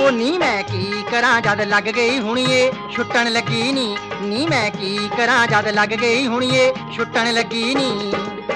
ਉਹ ਨੀ ਮੈਂ ਕੀ ਕਰਾਂ ਜਦ ਲੱਗ ਗਈ ਹੁਣੀਏ ਛੁੱਟਣ ਲੱਗੀ ਨੀ। ਨੀ ਮੈਂ ਕੀ ਕਰਾਂ ਜਦ ਲੱਗ ਗਈ ਹੁਣੀਏ ਛੁੱਟਣ ਲੱਗੀ ਨੀ।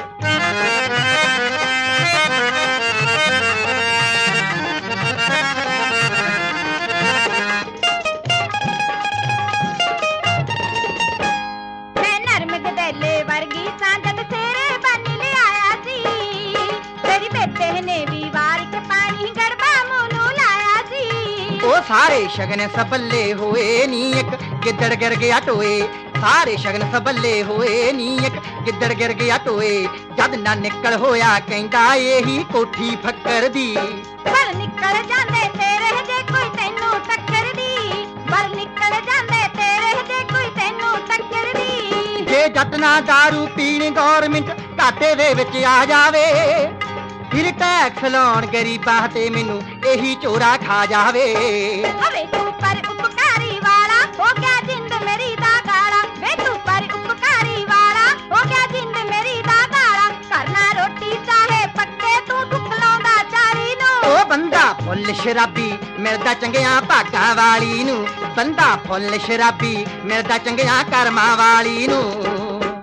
ਮੈਂ ਨਰਮ ਗਦੈਲੇ ਵਰਗੀ ਸਾਂ ਜਦ ਤੇਰੇ ਬੰਨ ਲਿਆਇਆ ਸੀ। ਤੇਰੀ ਬੇਬੇ ਨੇ ਵੀ ਵਾਰ ਕੇ ਪਾਣੀ ਗੜਬਾ ਮੂੰਹ ਨੂੰ ਲਾਇਆ ਸੀ। ਉਹ ਸਾਰੇ ਸ਼ਗਨ ਸਬੱਲੇ ਹੋਏ ਨੀ ਇੱਕ ਗਿੱਦੜ ਗਿਰ ਗਿਆ ਟੋਏ। ਸਾਰੇ ਸ਼ਗਨ ਸਬੱਲੇ ਹੋਏ ਨੀ ਇੱਕ ਗਿੱਦੜ ਗਿਰ ਗਿਆ ਟੋਏ। ਜਦ ਨਾ ਨਿਕਲ ਹੋਇਆ ਕਹਿੰਦਾ ਇਹੀ ਕੋਠੀ ਫੱਕਰ ਦੀ। ਪਰ ਨਿਕਲ ਜਾਂਦੇ ਤੇਰੇ ਜੇ ਕੋਈ ਤੈਨੂੰ ਟੱਕਰਦੀ। ਪਰ ਨਿਕਲ ਜਾਂਦੇ ਤੇਰੇ ਜੇ ਕੋਈ ਤੈਨੂੰ ਟੱਕਰਦੀ। ਜੇ ਜੱਟ ਨਾ ਦਾਰੂ ਪੀਣ ਗੌਰਮਿੰਟ ਘਾਟੇ ਦੇ ਵਿੱਚ ਆ ਜਾਵੇ ਫਿਰ ਟੈਕਸ ਲਾਉਣ ਗਰੀਬਾਂ ਤੇ ਮੈਨੂੰ ਇਹੀ ਚੋਰਾ ਖਾ ਜਾਵੇ। ਹਵੇ ਤੂੰ ਪਰ ਉਪਕਾਰੀ ਵਾਲਾ ਹੋ ਗਿਆ ਜਿੰਦ ਮੇਰੀ ਦਾ ਗਾਲਾ। ਵੇ ਤੂੰ ਪਰ ਉਪਕਾਰੀ ਵਾਲਾ ਹੋ ਗਿਆ ਜਿੰਦ ਮੇਰੀ ਦਾ ਗਾਲਾ। ਕਰਨਾ ਰੋਟੀ ਚਾਹੇ ਪੱਕੇ ਤੂੰ ਠੁੱਕ ਲਾਉਂਦਾ ਚਾਰੀ ਨੂੰ। ਉਹ ਬੰਦਾ ਫੁੱਲ ਸ਼ਰਾਬੀ ਮਿਲਦਾ ਚੰਗਿਆਂ ਭਾਗਾਂ ਵਾਲੀ ਨੂੰ। ਬੰਦਾ ਫੁੱਲ ਸ਼ਰਾਬੀ ਮਿਲਦਾ ਚੰਗਿਆਂ ਕਰਮਾਂ ਵਾਲੀ ਨੂੰ।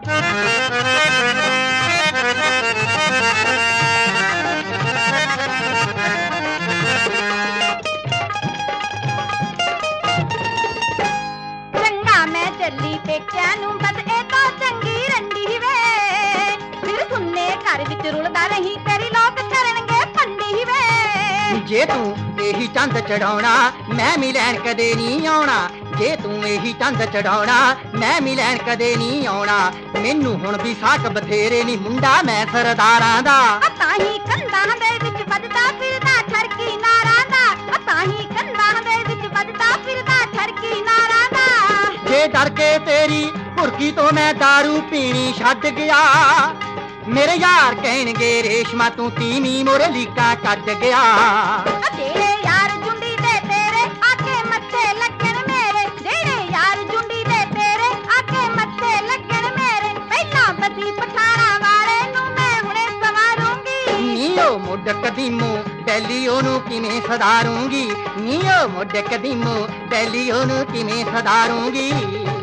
ਚੰਗਾ ਮੈਂ ਚੱਲੀ ਪੇਕਿਆਂ ਨੂੰ ਬਸ ਇਹ ਤਾਂ ਚੰਗੀ ਰੰਡੀ ਵੇ। ਫਿਰ ਸੁੰਨੇ ਘਰ ਵਿੱਚ ਰੁਲਦਾ ਰਹੀ ਤੇਰੀ ਲੋਕ ਕਰਨਗੇ ਭੰਡੀ ਵੇ। ਜੇ ਤੂੰ ਇਹੀ ਚੰਦ ਚੜਾਉਣਾ ਮੈਂ ਮਿਲਣ ਕਦੇ ਨਹੀਂ ਆਉਣਾ। ਜੇ ਤੂੰ ਇਹੀ ਚੰਦ ਚੜਾਉਣਾ ਮੈਂ ਮਿਲਣ ਕਦੇ ਨਹੀਂ ਆਉਣਾ। ਮੈਨੂੰ ਹੁਣ ਵੀ ਸਾਕ ਬਥੇਰੇ ਨੀ ਮੁੰਡਾ ਮੈਂ ਸਰਦਾਰਾਂ ਦਾ। ਤਾਂ ਹੀ ਕੰਧਾਂ ਦੇ ਵਿੱਚ ਵੱਜਦਾ ਫਿਰਦਾ ਠਰਕੀ ਨਾਰਾਂ ਦਾ। ਤਾਂ ਹੀ ਕੰਧਾਂ ਦੇ ਵਿੱਚ ਵੱਜਦਾ ਫਿਰਦਾ ਠਰਕੀ ਨਾਰਾਂ ਦਾ। ਜੇ ਡਰ ਕੇ ਤੇਰੀ ਭੁਰਕੀ ਤੋਂ ਮੈਂ ਦਾਰੂ ਪੀਣੀ ਛੱਡ ਗਿਆ ਮੇਰੇ ਯਾਰ ਕਹਿਣਗੇ ਰੇਸ਼ਮਾ ਤੂੰ ਤੀਵੀਂ ਮੋਰੇ ਲੀਕਾਂ ਕੱਢ ਗਿਆ। ਜਿਹੜੇ ਯਾਰ ਜੁੰਡੀ ਦੇ ਤੇਰੇ ਆਕੇ ਮੱਥੇ ਲੱਗਣ ਮੇਰੇ। ਜਿਹੜੇ ਯਾਰ ਜੁੰਡੀ ਦੇ ਤੇਰੇ ਆਕੇ ਮੱਥੇ ਲੱਗਣ ਮੇਰੇ। ਪਹਿਲਾਂ ਬਸੀ ਪਠਾਣਾ ਵਾਲੇ ਨੂੰ ਮੈਂ ਹੁਣੇ ਸਵਾਰੂੰਗੀ। ਨੀਓ ਮੁੱਢ ਕਦੀਮੋ ਬੈਲੀ ਉਹਨੂੰ ਕਿਵੇਂ ਸਦਾਰੂੰਗੀ। ਨੀਓ ਮੁੱਢ ਕਦੀਮੋ ਬੈਲੀ ਉਹਨੂੰ ਕਿਵੇਂ ਸਦਾਰੂੰਗੀ।